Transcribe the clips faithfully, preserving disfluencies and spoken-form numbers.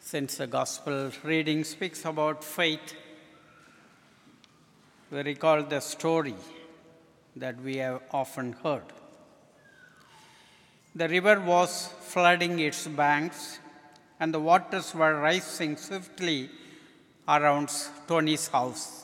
Since the Gospel reading speaks about faith, we recall the story that we have often heard. The river was flooding its banks, and the waters were rising swiftly around Tony's house.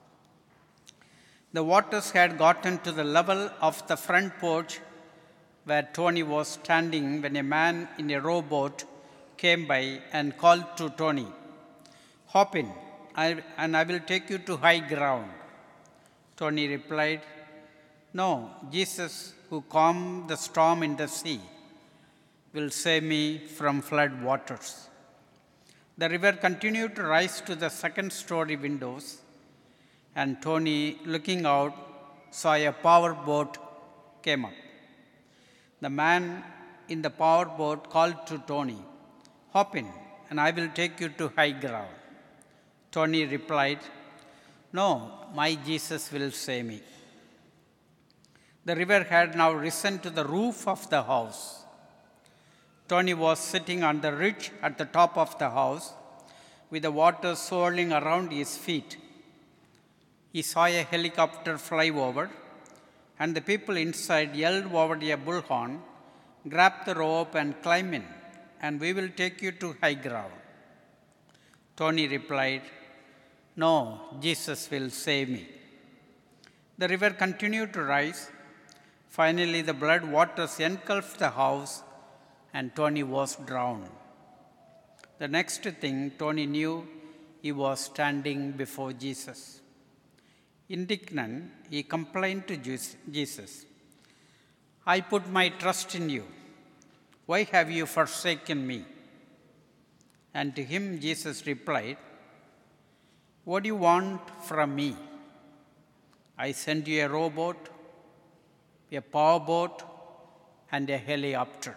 The waters had gotten to the level of the front porch where Tony was standing when a man in a rowboat came by and called to Tony, "Hop in, I, and I will take you to high ground." Tony replied, "No, Jesus, who calmed the storm in the sea, will save me from flood waters." The river continued to rise to the second story windows, and Tony, looking out, saw a power boat came up. The man in the power boat called to Tony, "Hop in, and I will take you to high ground." Tony replied, "No, my Jesus will save me." The river had now risen to the roof of the house. Tony was sitting on the ridge at the top of the house, with the water swirling around his feet. He saw a helicopter fly over, and the people inside yelled over a bullhorn, "Grab the rope and climb in, and we will take you to high ground." Tony replied, "No, Jesus will save me." The river continued to rise. Finally, the blood waters engulfed the house, and Tony was drowned. The next thing Tony knew, he was standing before Jesus. Indignant, he complained to Jesus, "I put my trust in you. Why have you forsaken me?" And to him Jesus replied, "What do you want from me? I sent you a rowboat, a powerboat, and a helicopter."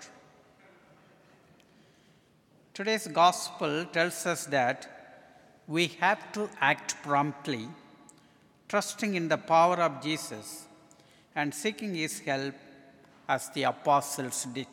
Today's gospel tells us that we have to act promptly, trusting in the power of Jesus and seeking his help as the apostles did.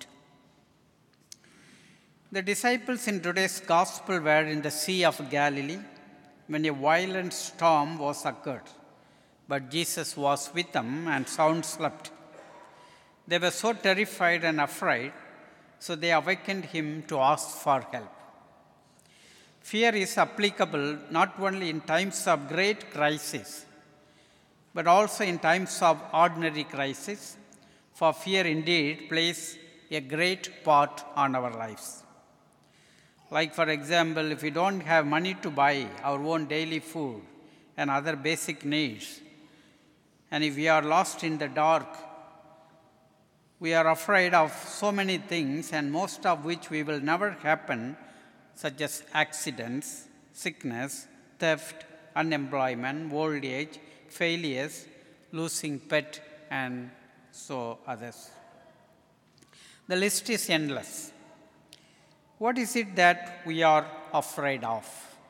The disciples in today's gospel were in the Sea of Galilee when a violent storm was occurred, but Jesus was with them and sound slept. They were so terrified and afraid, so they awakened him to ask for help. Fear is applicable not only in times of great crisis, but also in times of ordinary crisis, for fear indeed plays a great part on our lives. Like, for example, if we don't have money to buy our own daily food and other basic needs, and if we are lost in the dark, we are afraid of so many things, and most of which we will never happen, such as accidents, sickness, theft, unemployment, old age, failures, losing pet, and so others. The list is endless. What is it that we are afraid of?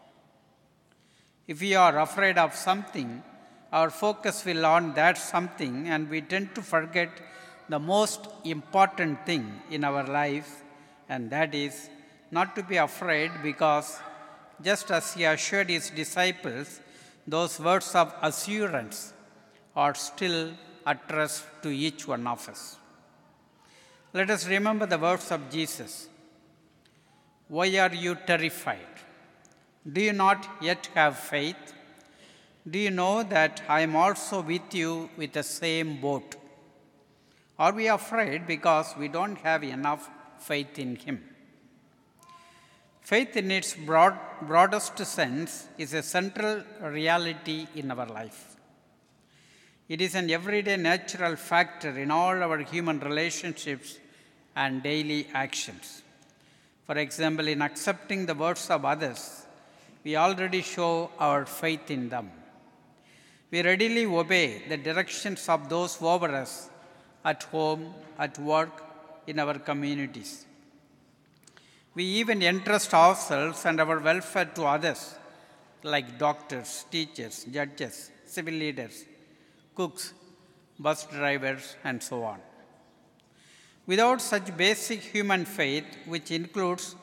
If we are afraid of something, our focus will on that something, and we tend to forget the most important thing in our life, and that is not to be afraid, because just as he assured his disciples, those words of assurance are still addressed to each one of us. Let us remember the words of Jesus. "Why are you terrified? Do you not yet have faith? Do you know that I am also with you with the same boat?" Are we afraid because we don't have enough faith in him? Faith in its broad, broadest sense is a central reality in our life. It is an everyday natural factor in all our human relationships and daily actions. For example, in accepting the words of others, we already show our faith in them. We readily obey the directions of those over us at home, at work, in our communities. We even entrust ourselves and our welfare to others, like doctors, teachers, judges, civil leaders, cooks, bus drivers, and so on. Without such basic human faith, which includes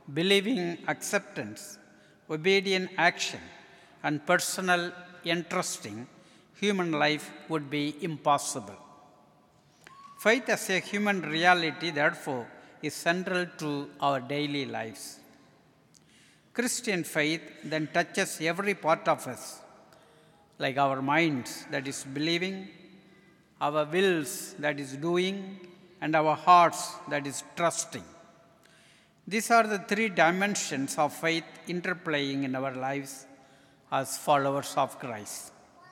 believing acceptance, obedient action, and personal entrusting, human life would be impossible. Faith as a human reality, therefore, is central to our daily lives. Christian faith then touches every part of us, like our minds, that is believing, our wills, that is doing, and our hearts, that is trusting. These are the three dimensions of faith interplaying in our lives as followers of Christ.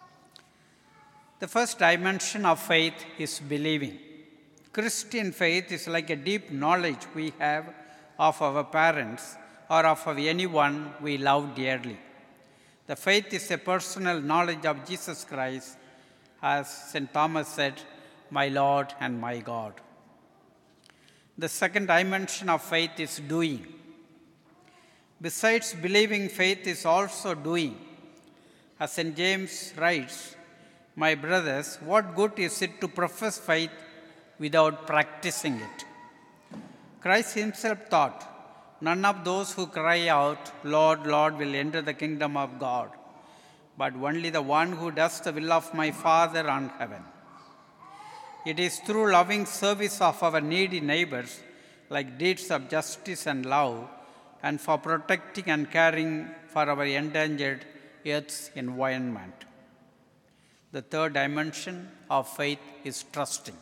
The first dimension of faith is believing. Christian faith is like a deep knowledge we have of our parents or of anyone we love dearly. The faith is a personal knowledge of Jesus Christ, as Saint Thomas said, "My Lord and my God." The second dimension of faith is doing. Besides believing, faith is also doing. As Saint James writes, "My brothers, what good is it to profess faith without practicing it?" Christ himself taught, "None of those who cry out, 'Lord, Lord,' will enter the kingdom of God, but only the one who does the will of my Father on heaven." It is through loving service of our needy neighbors, like deeds of justice and love, and for protecting and caring for our endangered Earth's environment. The third dimension of faith is trusting.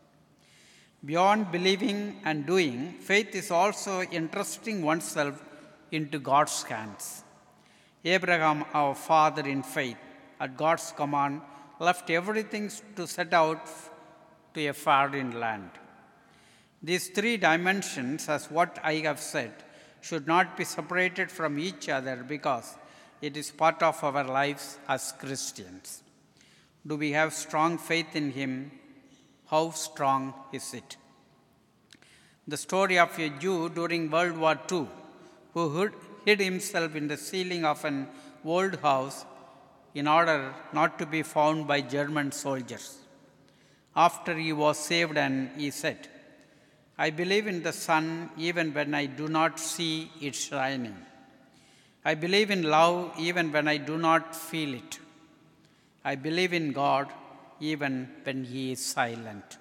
Beyond believing and doing, faith is also entrusting oneself into God's hands. Abraham, our father in faith, at God's command, left everything to set out to a foreign land. These three dimensions, as what I have said, should not be separated from each other because it is part of our lives as Christians. Do we have strong faith in Him? How strong is it? The story of a Jew during World War Two who hid himself in the ceiling of an old house in order not to be found by German soldiers. After he was saved, and he said, "I believe in the sun even when I do not see it shining. I believe in love even when I do not feel it. I believe in God even when He is silent.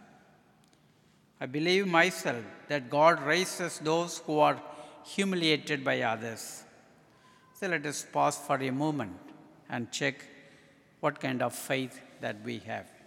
I believe myself that God raises those who are humiliated by others." So let us pause for a moment and check what kind of faith that we have.